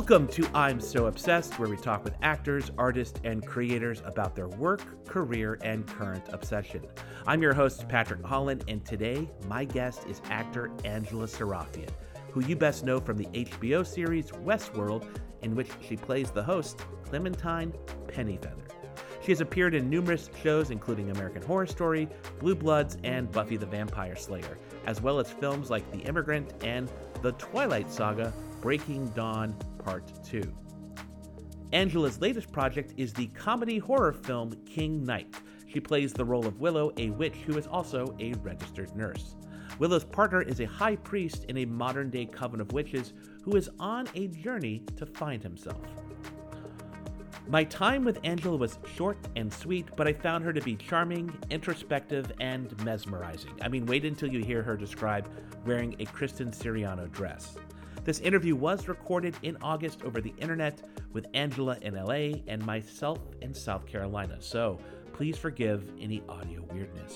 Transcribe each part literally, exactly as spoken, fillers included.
Welcome to I'm So Obsessed, where we talk with actors, artists, and creators about their work, career, and current obsession. I'm your host, Patrick Holland, and today my guest is actor Angela Sarafian, who you best know from the H B O series Westworld, in which she plays the host, Clementine Pennyfeather. She has appeared in numerous shows, including American Horror Story, Blue Bloods, and Buffy the Vampire Slayer, as well as films like The Immigrant and The Twilight Saga: Breaking Dawn Part two. Angela's latest project is the comedy horror film King Knight. She plays the role of Willow, a witch who is also a registered nurse. Willow's partner is a high priest in a modern-day coven of witches who is on a journey to find himself. My time with Angela was short and sweet, but I found her to be charming, introspective, and mesmerizing. I mean, wait until you hear her describe wearing a Kristen Siriano dress. This interview was recorded in August over the internet with Angela in L A and myself in South Carolina, so please forgive any audio weirdness.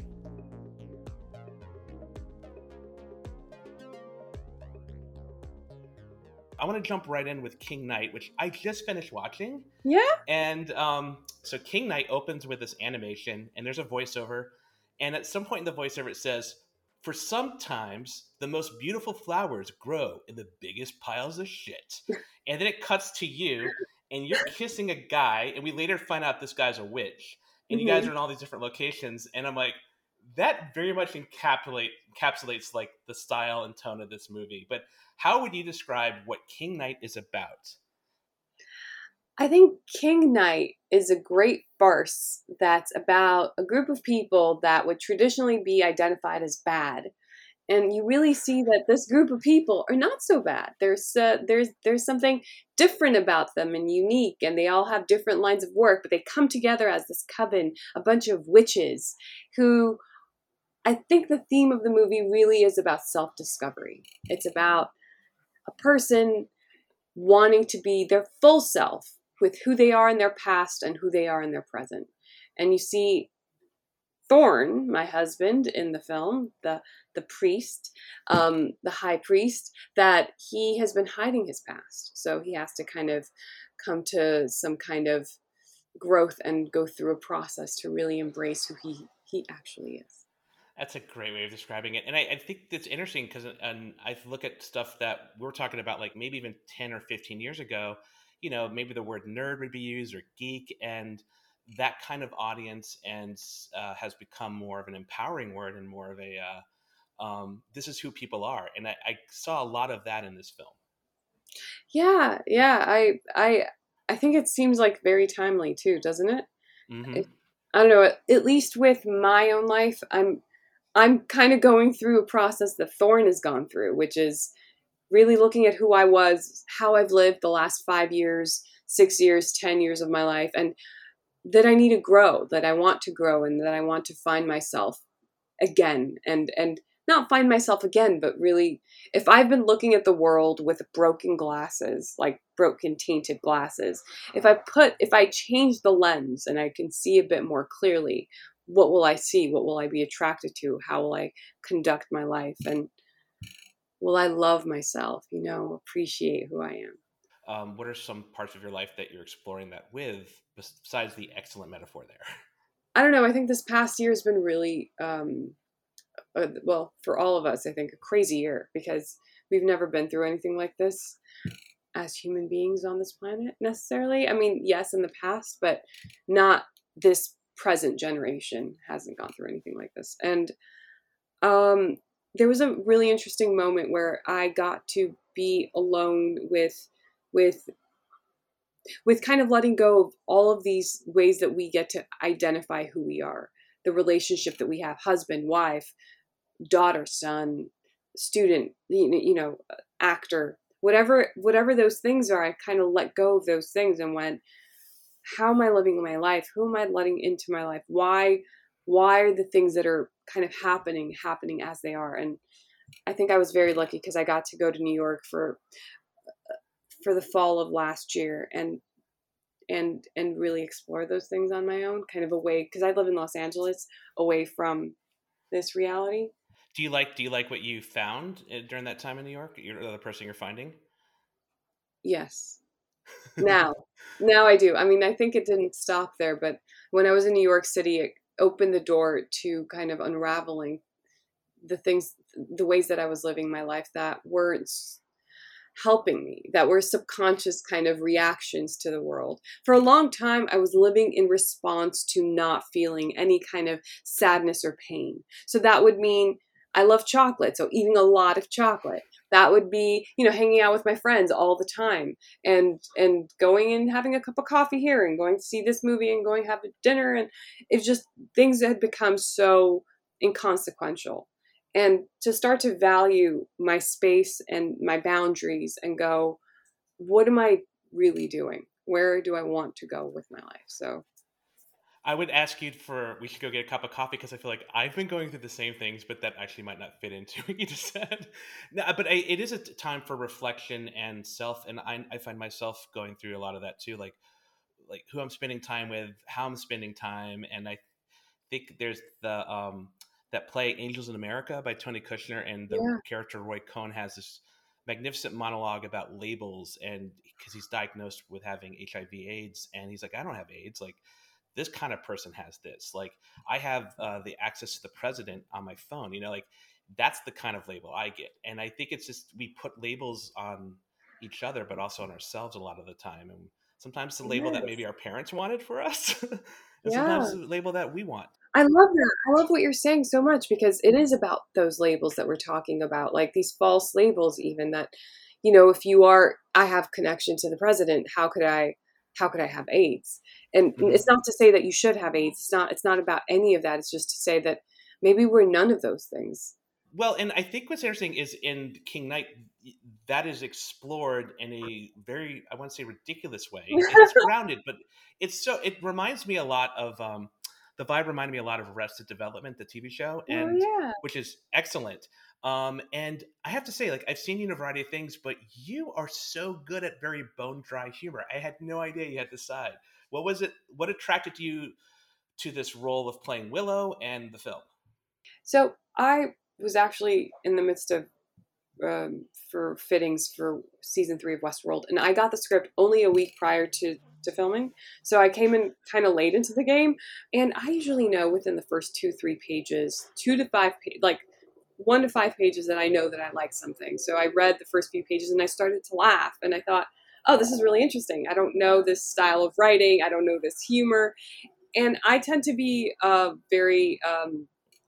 I want to jump right in with King Knight, which I just finished watching. Yeah. And um, so King Knight opens with this animation, and there's a voiceover. And at some point in the voiceover, it says, "For sometimes the most beautiful flowers grow in the biggest piles of shit." And then it cuts to you, and you're kissing a guy, and we later find out this guy's a witch. And mm-hmm. you guys are in all these different locations. And I'm like, that very much encapsulate, encapsulates like the style and tone of this movie. But how would you describe what King Knight is about? I think King Knight is a great farce that's about a group of people that would traditionally be identified as bad. And you really see that this group of people are not so bad. There's uh, there's there's something different about them and unique, and they all have different lines of work, but they come together as this coven, a bunch of witches who, I think the theme of the movie really is about self-discovery. It's about a person wanting to be their full self with who they are in their past and who they are in their present. And you see Thorn, my husband in the film, the the priest, um, the high priest, that he has been hiding his past. So he has to kind of come to some kind of growth and go through a process to really embrace who he, he actually is. That's a great way of describing it. And I, I think that's interesting because and I look at stuff that we're talking about, like maybe even ten or fifteen years ago, you know, maybe the word nerd would be used or geek, and that kind of audience and uh, has become more of an empowering word and more of a, uh, um, this is who people are. And I, I saw a lot of that in this film. Yeah. Yeah. I, I, I think it seems like very timely too, doesn't it? Mm-hmm. I, I don't know, at least with my own life, I'm, I'm kind of going through a process that Thorn has gone through, which is really looking at who I was, how I've lived the last five years, six years, ten years of my life, and that I need to grow, that I want to grow, and that I want to find myself again, and and not find myself again, but really, if I've been looking at the world with broken glasses, like broken, tainted glasses, if I put, if I change the lens and I can see a bit more clearly, what will I see? What will I be attracted to? How will I conduct my life? And will I love myself, you know, appreciate who I am? Um, what are some parts of your life that you're exploring that with, besides the excellent metaphor there? I don't know. I think this past year has been really, um, uh, well, for all of us, I think a crazy year because we've never been through anything like this as human beings on this planet necessarily. I mean, yes, in the past, but not this present generation hasn't gone through anything like this. And um, there was a really interesting moment where I got to be alone with with with kind of letting go of all of these ways that we get to identify who we are, the relationship that we have, husband, wife, daughter, son, student, you know, actor, whatever, whatever those things are. I kind of let go of those things and went, how am I living my life? Who am I letting into my life? Why, why are the things that are kind of happening, happening as they are? And I think I was very lucky because I got to go to New York for for the fall of last year and and and really explore those things on my own, kind of away, because I live in Los Angeles, away from this reality. Do you like do you like what you found during that time in New York? You're the person you're finding? Yes. Now, now I do. I mean, I think it didn't stop there, but when I was in New York City, it opened the door to kind of unraveling the things, the ways that I was living my life that weren't helping me, that were subconscious kind of reactions to the world. For a long time, I was living in response to not feeling any kind of sadness or pain. So that would mean I love chocolate, so eating a lot of chocolate. That would be, you know, hanging out with my friends all the time and and going and having a cup of coffee here and going to see this movie and going to have a dinner. And it's just things that had become so inconsequential. And to start to value my space and my boundaries and go, what am I really doing? Where do I want to go with my life? So I would ask you for we should go get a cup of coffee because I feel like I've been going through the same things, but that actually might not fit into what you just said. No, but I, it is a t- time for reflection and self, and I, I find myself going through a lot of that too, like like who I'm spending time with, how I'm spending time, and I think there's the um, that play Angels in America by Tony Kushner, and the yeah, character Roy Cohn has this magnificent monologue about labels, and because he's diagnosed with having H I V AIDS, and he's like, I don't have AIDS, like this kind of person has this, like I have uh, the access to the president on my phone, you know, like that's the kind of label I get. And I think it's just we put labels on each other but also on ourselves a lot of the time, and sometimes the label that maybe yes, our parents wanted for us and sometimes yeah. the label that we want. I love that. I love what you're saying so much because it is about those labels that we're talking about, like these false labels, even that, you know, if you are, I have connection to the president, how could I, how could I have AIDS? And Hmm. it's not to say that you should have AIDS. It's not, it's not about any of that. It's just to say that maybe we're none of those things. Well, and I think what's interesting is in King Knight, that is explored in a very, I want to say, ridiculous way. It- It's grounded, but it's so, it reminds me a lot of, um, the vibe reminded me a lot of Arrested Development, the T V show, Oh and yeah. which is excellent. Um, and I have to say, like, I've seen you in a variety of things, but you are so good at very bone dry humor. I had no idea you had this side. What was it? What attracted you to this role of playing Willow and the film? So I was actually in the midst of um, for fittings for season three of Westworld, and I got the script only a week prior to to filming, so I came in kind of late into the game. And I usually know within the first two three pages, two to five pa- like one to five pages, that I know that I like something. So I read the first few pages and I started to laugh, and I thought, oh, this is really interesting. I don't know this style of writing. I don't know this humor, and I tend to be uh, very um,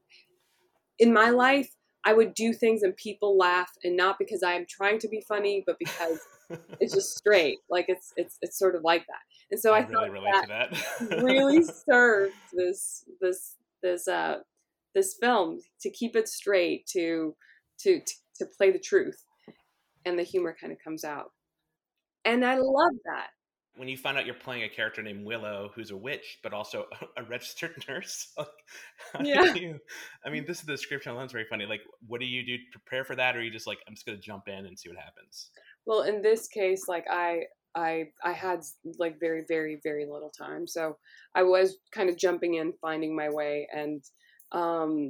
in my life, I would do things and people laugh, and not because I am trying to be funny, but because it's just straight. Like it's it's it's sort of like that. And so I I thought really relate that to that. really served this this this uh this film to keep it straight, to to to, to play the truth, and the humor kind of comes out. And I love that. When you find out you're playing a character named Willow, who's a witch, but also a registered nurse, like, how do Yeah. you? I mean, this is the description alone is very funny. Like, what do you do to prepare for that, or are you just like, I'm just gonna jump in and see what happens? Well, in this case, like I I I had like very very very little time, so I was kind of jumping in, finding my way, and um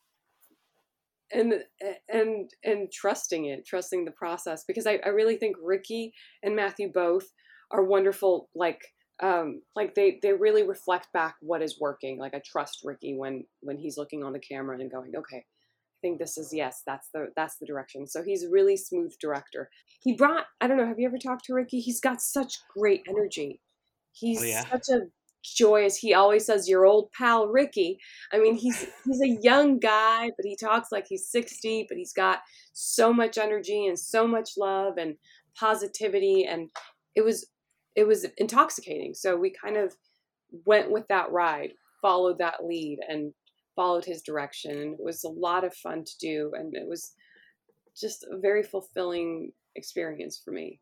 and and and trusting it, trusting the process, because I I really think Ricky and Matthew both are wonderful. Like um like they they really reflect back what is working. Like I trust Ricky when when he's looking on the camera and going, okay, think this is, yes, that's the that's the direction. So he's a really smooth director. He brought, I don't know, have you ever talked to Ricky? He's got such great energy. Oh He's yeah, such a joyous, he always says your old pal Ricky. I mean, he's he's a young guy, but he talks like he's sixty, but he's got so much energy and so much love and positivity, and it was it was intoxicating. So we kind of went with that ride, followed that lead, and followed his direction. And it was a lot of fun to do. And it was just a very fulfilling experience for me.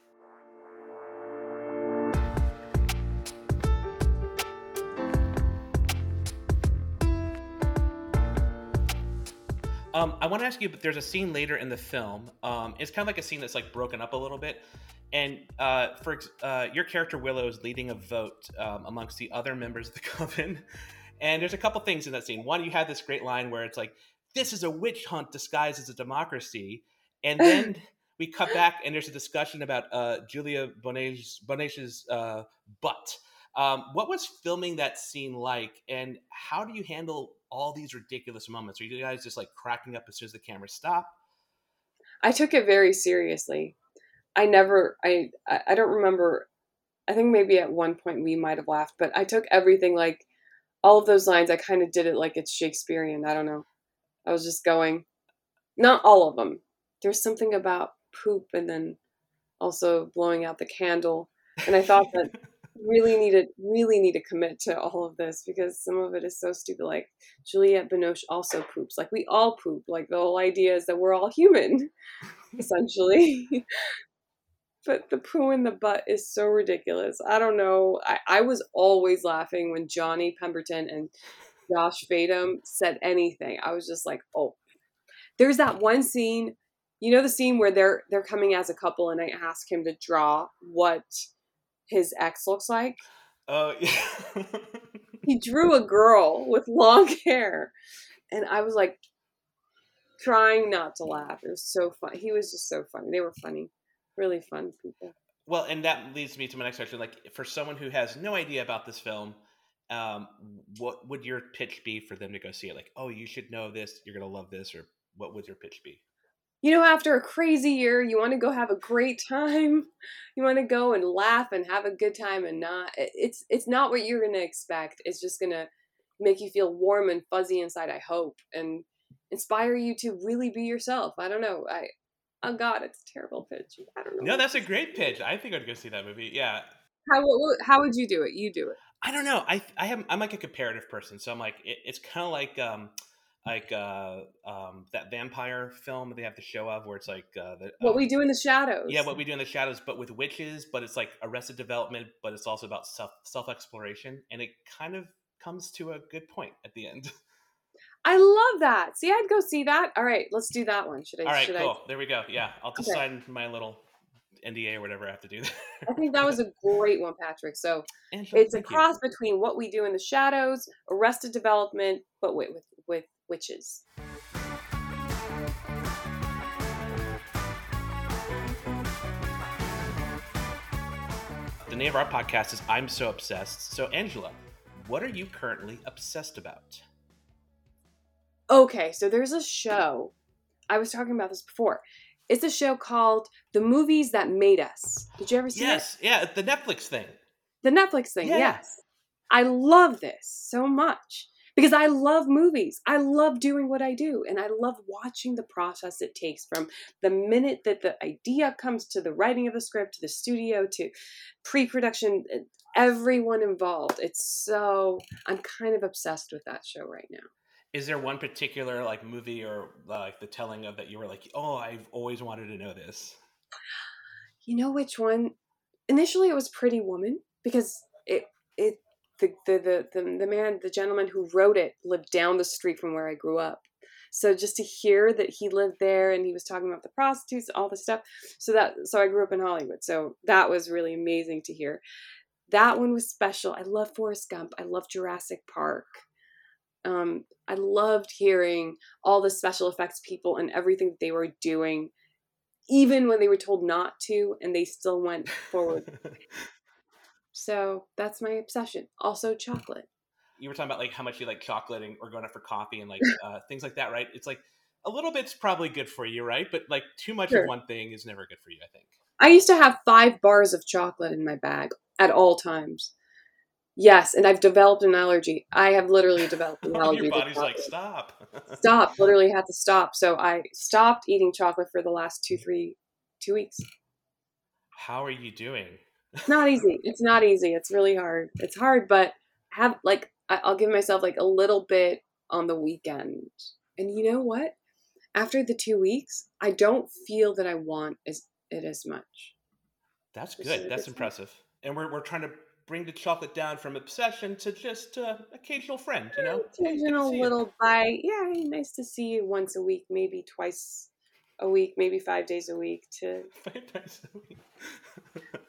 um, I want to ask you, but there's a scene later in the film. Um, it's kind of like a scene that's like broken up a little bit, and uh, for ex- uh, your character Willow is leading a vote um, amongst the other members of the coven. And there's a couple things in that scene. One, you had this great line where it's like, "This is a witch hunt disguised as a democracy," and then we cut back and there's a discussion about uh, Julia Bonet's Bonet's uh, butt. Um, what was filming that scene like, and how do you handle all these ridiculous moments? Are you guys just like cracking up as soon as the camera stopped? I took it very seriously. I never, I, I don't remember. I think maybe at one point we might have laughed, but I took everything like all of those lines. I kind of did it like it's Shakespearean. I don't know. I was just going, not all of them. There's something about poop and then also blowing out the candle. And I thought that really needed, really need to commit to all of this because some of it is so stupid. Like Juliette Binoche also poops. Like we all poop. Like the whole idea is that we're all human, essentially. But the poo in the butt is so ridiculous. I don't know. I, I was always laughing when Johnny Pemberton and Josh Fadem said anything. I was just like, oh. There's that one scene, you know the scene where they're they're coming as a couple and I ask him to draw what his ex looks like? Oh, yeah. He drew a girl with long hair. And I was like trying not to laugh. It was so fun. He was just so funny. They were funny. Really fun people. Well, and that leads me to my next question. Like, for someone who has no idea about this film, um, what would your pitch be for them to go see it? Like, oh, you should know this. You're going to love this. Or what would your pitch be? You know, after a crazy year, you want to go have a great time. You want to go and laugh and have a good time and not, it's, it's not what you're going to expect. It's just going to make you feel warm and fuzzy inside, I hope, and inspire you to really be yourself. I don't know. I, oh God, it's a terrible pitch. I don't know. No, that's a great pitch. I think I'd go see that movie. Yeah. How, how would you do it? You do it. I don't know. I, I have, I'm like a comparative person. So I'm like, it, it's kind of like, um, like uh, um, that vampire film they have the show of where it's like uh, the, What um, We Do in the Shadows. Yeah, What We Do in the Shadows, but with witches. But it's like Arrested Development, but it's also about self self exploration, and it kind of comes to a good point at the end. I love that. See, I'd go see that. All right, let's do that one. Should I? All right, should cool. I... There we go. Yeah, I'll just okay. sign my little N D A or whatever I have to do. I think that was a great one, Patrick. So Angela, it's a cross you. between What We Do in the Shadows, Arrested Development, but with with, with witches. The name of our podcast is I'm So Obsessed. So, Angela, what are you currently obsessed about? Okay, so there's a show. I was talking about this before. It's a show called The Movies That Made Us. Did you ever see yes, it? Yes, yeah, the Netflix thing. The Netflix thing, yeah. yes. I love this so much because I love movies. I love doing what I do, and I love watching the process it takes from the minute that the idea comes to the writing of the script, to the studio, to pre-production, everyone involved. It's so, I'm kind of obsessed with that show right now. Is there one particular like movie or like the telling of that you were like, oh, I've always wanted to know this? You know which one? Initially, it was Pretty Woman because it it the the the the, the man the gentleman who wrote it lived down the street from where I grew up. So just to hear that he lived there and he was talking about the prostitutes, all the stuff. So that so I grew up in Hollywood. So that was really amazing to hear. That one was special. I love Forrest Gump. I love Jurassic Park. Um, I loved hearing all the special effects people and everything that they were doing, even when they were told not to, and they still went forward. So that's my obsession. Also chocolate. You were talking about like how much you like chocolate and, or going out for coffee and like uh, things like that, right? It's like a little bit's probably good for you, right? But like too much sure. of one thing is never good for you, I think. I used to have five bars of chocolate in my bag at all times. Yes, and I've developed an allergy. I have literally developed an allergy. Your body's like, stop. Stop. Literally had to stop. So I stopped eating chocolate for the last two, three, two weeks. How are you doing? It's not easy. It's not easy. It's really hard. It's hard, but have like I'll give myself like a little bit on the weekend. And you know what? After the two weeks, I don't feel that I want it as much. That's good. That's impressive. And we're we're trying to bring the chocolate down from obsession to just uh, occasional friend, you know? Occasional little bite. Yeah, nice to see you once a week, maybe twice a week, maybe five days a week. To Five days a week.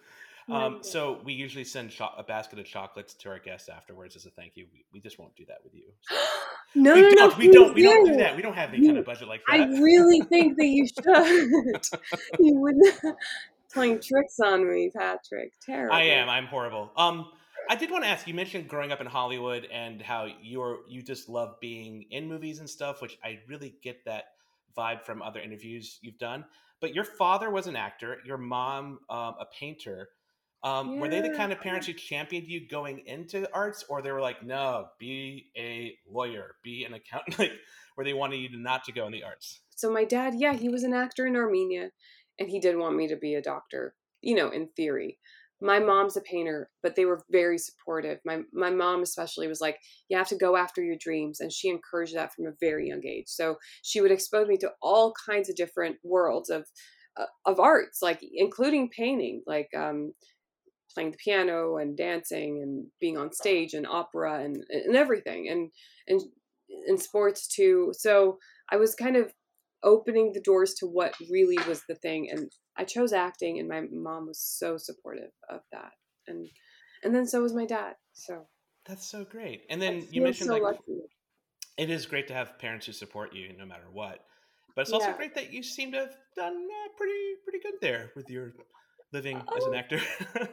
Um, so we usually send cho- a basket of chocolates to our guests afterwards as a thank you. We, we just won't do that with you. So. no, we no, don't. no, We don't. We do. don't do that. We don't have any you, kind of budget like that. I really think that you should. You would playing tricks on me, Patrick. Terrible. I am. I'm horrible. Um, I did want to ask. You mentioned growing up in Hollywood and how you're you just love being in movies and stuff, which I really get that vibe from other interviews you've done. But your father was an actor. Your mom, um, a painter. Um, yeah. Were they the kind of parents who championed you going into arts, or they were like, "No, be a lawyer, be an accountant," like where they wanted you to not to go in the arts? So my dad, yeah, he was an actor in Armenia, and he did want me to be a doctor. You know, in theory. My mom's a painter, but they were very supportive. My my mom especially was like, you have to go after your dreams. And she encouraged that from a very young age. So she would expose me to all kinds of different worlds of uh, of arts, like including painting, like um, playing the piano and dancing and being on stage and opera and, and everything and, and, and sports too. So I was kind of opening the doors to what really was the thing. And I chose acting, and my mom was so supportive of that. And, and then so was my dad. So that's so great. And then I you mentioned so like, lucky. It is great to have parents who support you no matter what, but it's also Yeah. great that you seem to have done uh, pretty, pretty good there with your living oh. as an actor.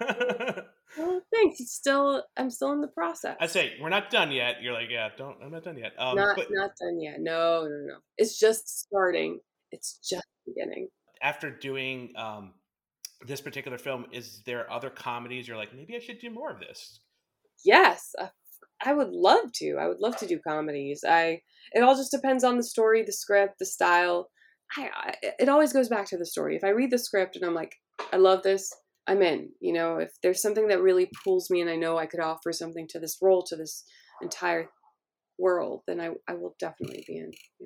Well, thanks. It's still, I'm still in the process. I say we're not done yet. You're like, yeah, don't. I'm not done yet. Um, not, but, not done yet. No, no, no. It's just starting. It's just beginning. After doing um, this particular film, is there other comedies you're like, maybe I should do more of this? Yes, uh, I would love to. I would love to do comedies. I. It all just depends on the story, the script, the style. I, I. It always goes back to the story. If I read the script and I'm like, I love this, I'm in. You know, if there's something that really pulls me and I know I could offer something to this role, to this entire world, then I, I will definitely be in. Yeah.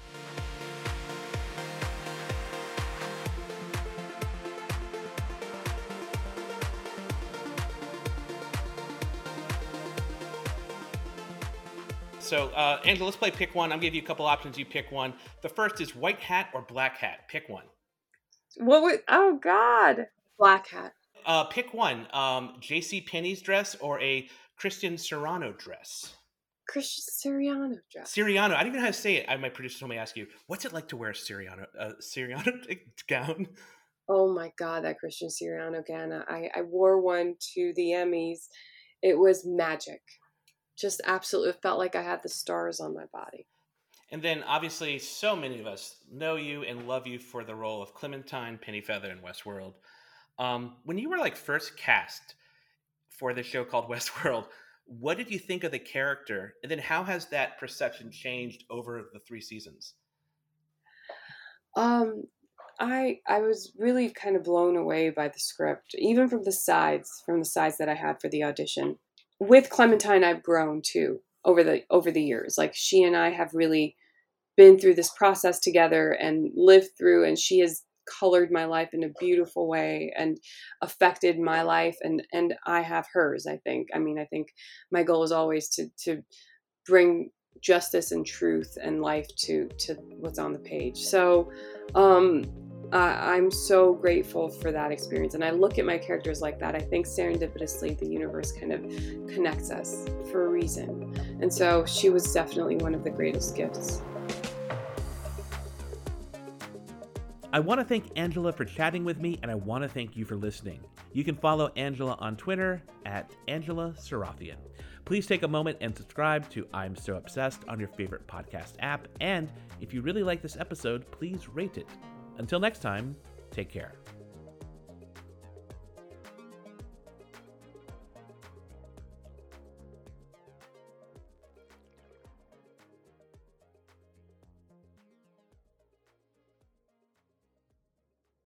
So, uh, Angela, let's play pick one. I'll give you a couple options. You pick one. The first is white hat or black hat. Pick one. What would, oh God. Black hat. Uh, pick one. Um, J C Penney's dress or a Christian Siriano dress? Christian Siriano dress. Siriano. I don't even know how to say it. I, my producer told me to ask you, what's it like to wear a Siriano, uh, Siriano gown? Oh my God, that Christian Siriano gown. I, I wore one to the Emmys. It was magic. Just absolutely, it felt like I had the stars on my body. And then obviously so many of us know you and love you for the role of Clementine Pennyfeather in Westworld. Um, when you were like first cast for the show called Westworld, what did you think of the character? And then how has that perception changed over the three seasons? Um, I I was really kind of blown away by the script, even from the sides, from the sides that I had for the audition. With Clementine, I've grown too over the over the years. Like she and I have really been through this process together and lived through, and she has colored my life in a beautiful way and affected my life, and and I have hers. I think. I mean, I think my goal is always to to bring justice and truth and life to to what's on the page. So um uh, I'm so grateful for that experience, and I look at my characters like that. I think serendipitously the universe kind of connects us for a reason, and so she was definitely one of the greatest gifts. I want to thank Angela for chatting with me, and I want to thank you for listening. You can follow Angela on Twitter at Angela Seraphian. Please take a moment and subscribe to I'm So Obsessed on your favorite podcast app. And if you really like this episode, please rate it. Until next time, take care.